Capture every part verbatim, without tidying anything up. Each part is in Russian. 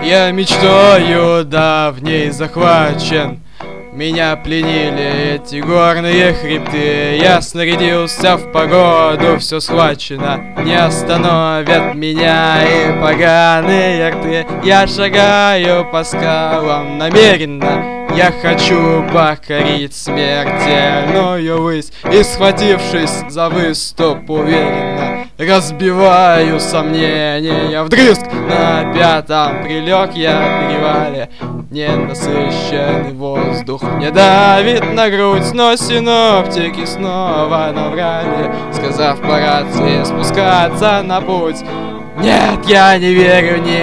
Я мечтою давней захвачен, меня пленили эти горные хребты. Я снарядился в погоду, все схвачено, не остановят меня и поганые рты. Я шагаю по скалам намеренно, я хочу покорить смертельную высь. И схватившись за выступ уверенно, разбиваю сомнения вдрызг. На пятом прилег я в перевале, ненасыщенный воздух мне давит на грудь. Но синоптики снова наврали, сказав по рации спускаться на путь. Нет, я не верю ни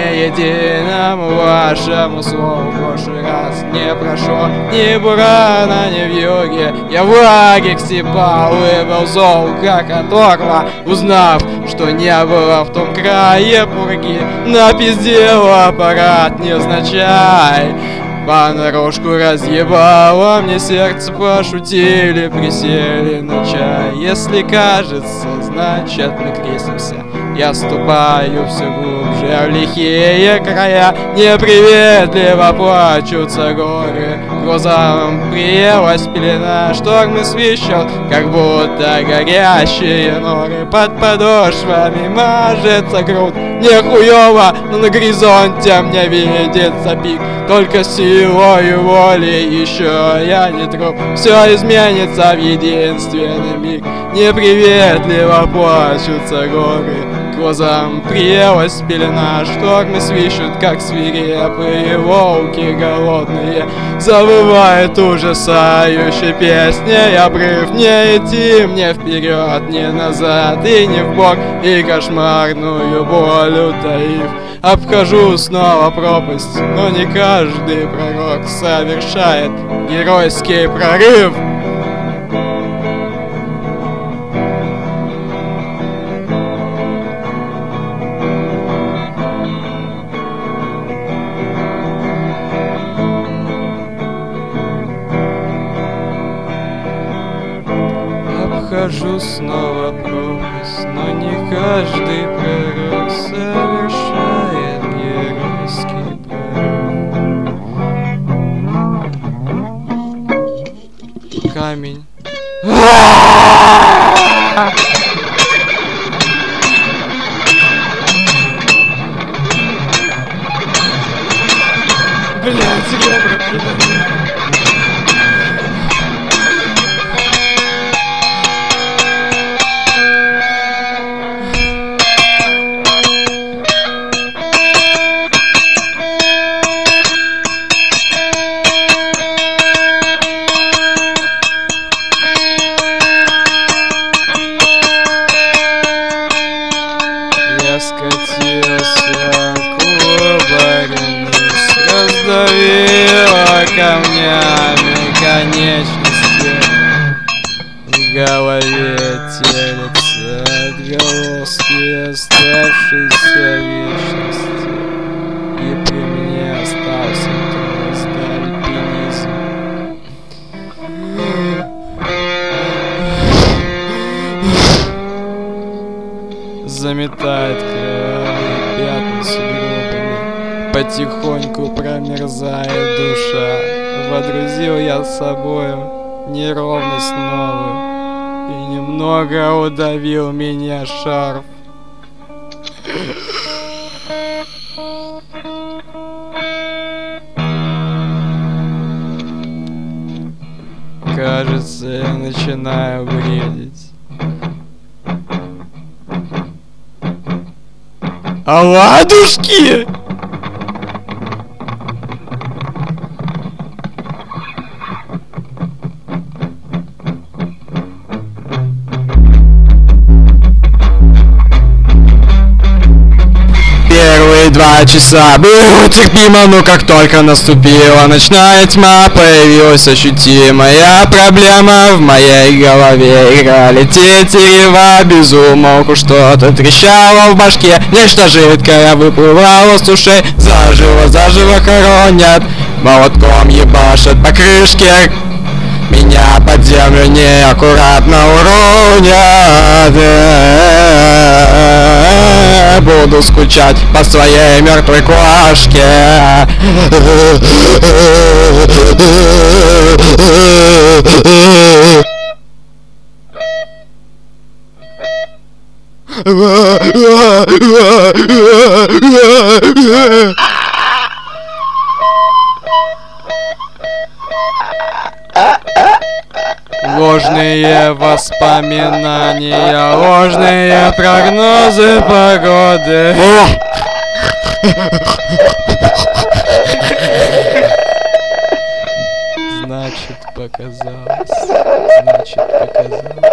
единому вашему слову. В прошлый раз не прошло ни бурана, ни вьюги. Я в лагерь степал и был зол, как оторва, узнав, что не было в том крае пурги. Напиздил аппарат невзначай, понарошку разъебало мне сердце, пошутили, присели на чай. Если кажется, значит мы крестимся. Я ступаю все глубже в лихие края, неприветливо плачутся горы. Глазам приелась пелена, штормы свищут, как будто горящие норы. Под подошвами мажется грудь, нехуёво, но на горизонте мне видится пик. Только силой воли еще я не труп, все изменится в единственный миг. Неприветливо плачутся горы, глазам приелась пелена, штормы свищут, как свирепые волки голодные. Завывает ужасающая песня, и обрыв, не идти мне вперед, не назад и не вбок, и кошмарную боль утаив, обхожу снова пропасть. Но не каждый пророк совершает геройский прорыв. Обхожу снова пропасть, но не каждый пророк совершает геройский прорыв. Камень. Блядь, я проклинаю. Скатился кубарем, раздавила камнями конечности. В голове телятся отголоски оставшейся вечности, и при мне остался только альпинизм. Заметает кровавые пятна сугробами, потихоньку промерзает душа. Водрузил я с собою неровность новую, и немного удавил меня шарф. Кажется, я начинаю бредить. Оладушки! Первые два часа было терпимо, но как только наступила ночная тьма, появилась ощутимая проблема. В моей голове играли тетерева без умолку, что-то трещало в башке, нечто жидкое выплывало с ушей. Заживо, заживо хоронят, молотком ебашат по крышке, меня под землю неаккуратно уронят. не буду скучать по своей мертвой кошке. Ложные воспоминания, ложные прогнозы погоды. Значит, показалось. Значит, показалось.